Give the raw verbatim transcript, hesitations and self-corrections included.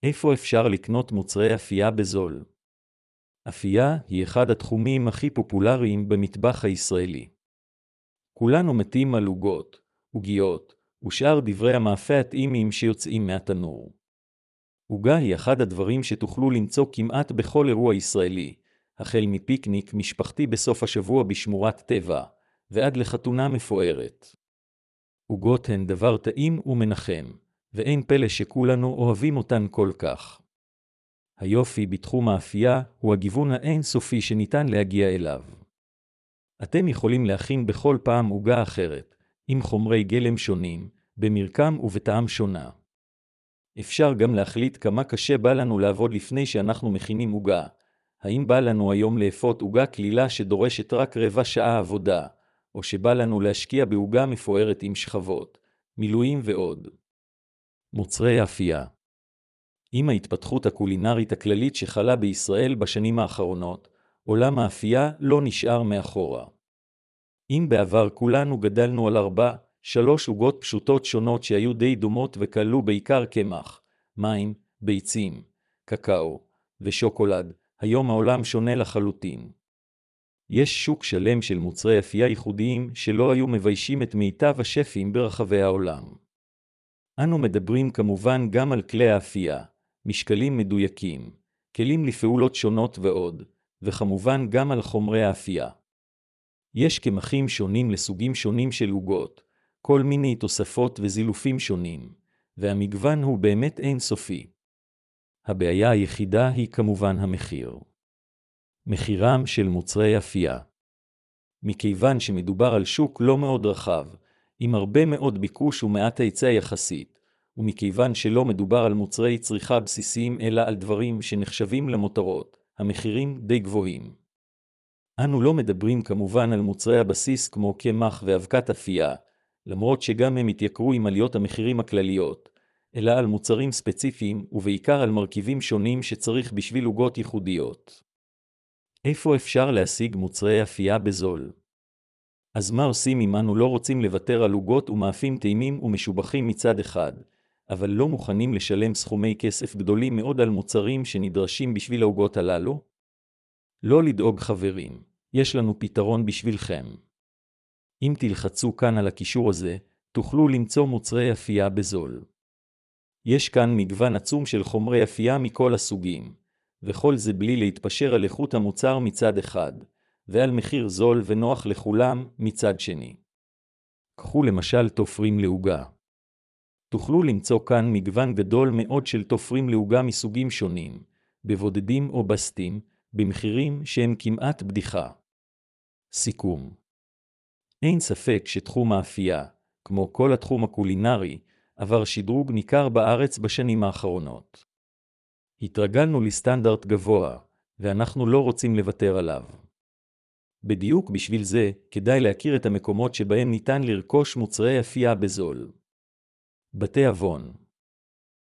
איפה אפשר לקנות מוצרי אפייה בזול? אפייה היא אחד התחומים הכי פופולריים במטבח הישראלי. כולנו מתים על עוגות, עוגיות, ושאר דברי המאפה הטעימים שיוצאים מהתנור. עוגה היא אחד הדברים שתוכלו למצוא כמעט בכל אירוע ישראלי, החל מפיקניק משפחתי בסוף השבוע בשמורת טבע, ועד לחתונה מפוארת. עוגות הן דבר טעים ומנחם, ואין פלא שכולנו אוהבים אותן כל כך. היופי בתחום האפייה הוא הגיוון האינסופי שניתן להגיע אליו. אתם יכולים להכין בכל פעם עוגה אחרת, עם חומרי גלם שונים, במרקם ובטעם שונה. אפשר גם להחליט כמה קשה בא לנו לעבוד לפני שאנחנו מכינים עוגה. האם בא לנו היום לאפות עוגה כלילה שדורשת רק רבע שעה עבודה, או שבא לנו להשקיע בעוגה מפוארת עם שכבות, מילואים ועוד. מוצרי אפייה. עם ההתפתחות הקולינרית הכללית שחלה בישראל בשנים האחרונות, עולם האפייה לא נשאר מאחורה. אם בעבר כולנו גדלנו על ארבע, שלוש עוגות פשוטות שונות שהיו די דומות וכללו בעיקר קמח, מים, ביצים, קקאו ושוקולד, היום העולם שונה לחלוטין. יש שוק שלם של מוצרי אפייה ייחודיים שלא היו מביישים את מיטב השפים ברחבי העולם. אנו מדברים כמובן גם על כלי האפייה, משקלים מדויקים, כלים לפעולות שונות ועוד, וכמובן גם על חומרי האפייה. יש קמחים שונים לסוגים שונים של עוגות, כל מיני תוספות וזילופים שונים, והמגוון הוא באמת אינסופי. הבעיה היחידה היא כמובן המחיר. מחירם של מוצרי אפייה. מכיוון שמדובר על שוק לא מאוד רחב, עם הרבה מאוד ביקוש ומעט היצע יחסית, ומכיוון שלא מדובר על מוצרי צריכה בסיסיים אלא על דברים שנחשבים למותרות, המחירים די גבוהים. אנו לא מדברים כמובן על מוצרי הבסיס כמו קמח ואבקת אפייה, למרות שגם הם התייקרו עם עליות המחירים הכלליות, אלא על מוצרים ספציפיים ובעיקר על מרכיבים שונים שצריך בשביל עוגות ייחודיות. איפה אפשר להשיג מוצרי אפייה בזול? אז מה עושים אם אנו לא רוצים לוותר על עוגות ומאפים טעימים ומשובחים מצד אחד, אבל לא מוכנים לשלם סכומי כסף גדולים מאוד על מוצרים שנדרשים בשביל העוגות הללו? לא לדאוג חברים, יש לנו פתרון בשבילכם. אם תלחצו כאן על הקישור הזה, תוכלו למצוא מוצרי אפייה בזול. יש כאן מגוון עצום של חומרי אפייה מכל הסוגים, וכל זה בלי להתפשר על איכות המוצר מצד אחד, ועל מחיר זול ונוח לכולם מצד שני. קחו למשל תופרים לעוגה. תוכלו למצוא כאן מגוון גדול מאוד של תופרים לעוגה מסוגים שונים, בבודדים או בסטים, במחירים שהם כמעט בדיחה. סיכום. אין ספק שתחום האפייה, כמו כל התחום הקולינרי, עבר שדרוג ניכר בארץ בשנים האחרונות. התרגלנו לסטנדרט גבוה, ואנחנו לא רוצים לוותר עליו. בדיוק בשביל זה, כדאי להכיר את המקומות שבהם ניתן לרכוש מוצרי אפייה בזול. בתי אבון.